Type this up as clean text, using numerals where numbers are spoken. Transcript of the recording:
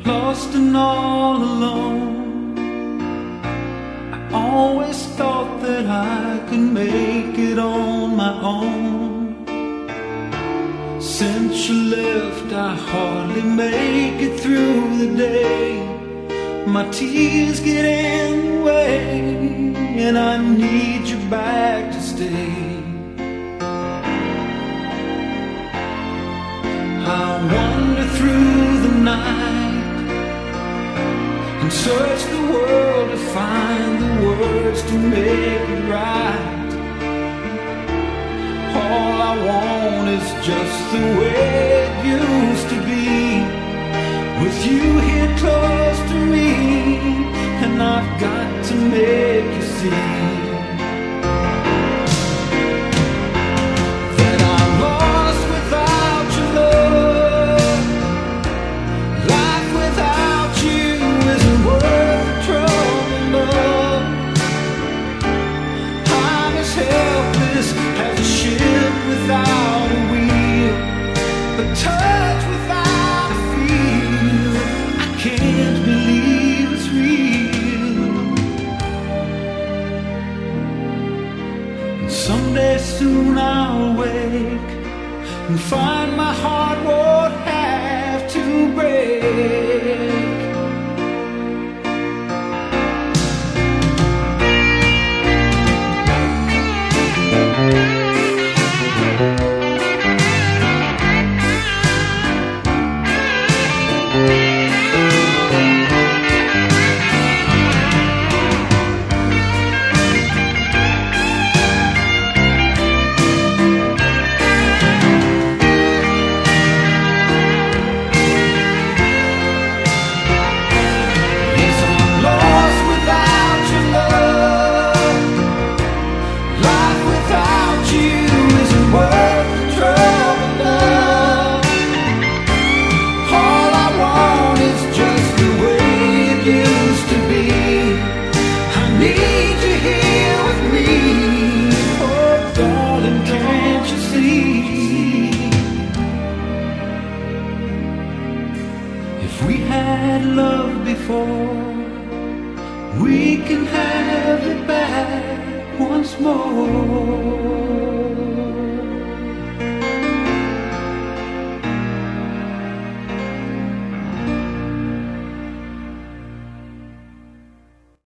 lost and all alone. I always thought that I could make it on my own. Since you left, I hardly make it through the day. My tears get in the way, and I need you back to stay. I wander through the night and search the world to find the words to make it right. All I want is just the way it used to be, with you here close to me, and I've got to make you see that I'm lost without your love. Life without you isn't worth the trouble, love. I'm as helpless as a ship without a wheel, a touch without a feel. I can't believe it's real. And someday soon I'll wake and find my heart won't have to break. If we had love before, we can have